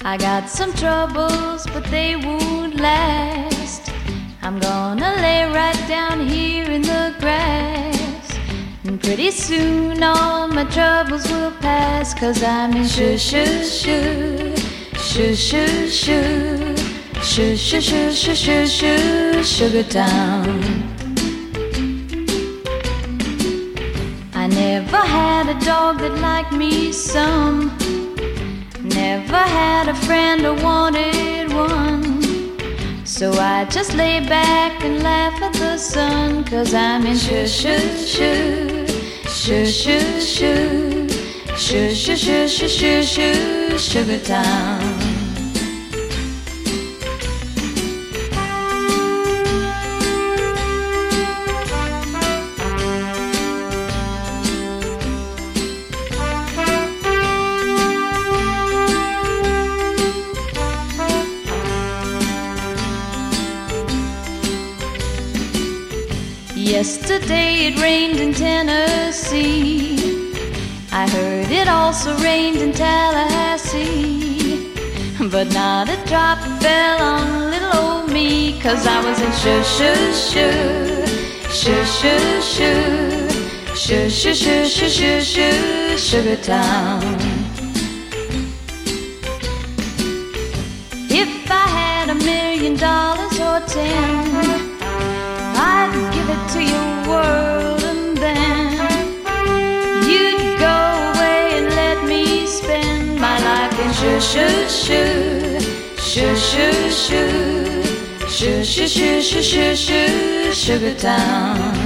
I got some troubles, but they won't last. I'm gonna lay right down here in the grass, and pretty soon all my troubles will pass. 'Cause I'm in Sugar Town. I never had a dog that liked me some, never had a friend or wanted one. So I just lay back and laugh at the sun. 'Cause I'm in Sugar Town. Yesterday it rained in Tennessee. I heard it also rained in Tallahassee, but not a drop fell on little old me. 'Cause I was in Sugar Town. If I had $1 million or 10, I'd give it to your world, and then you'd go away and let me spend my life in Sugar Town.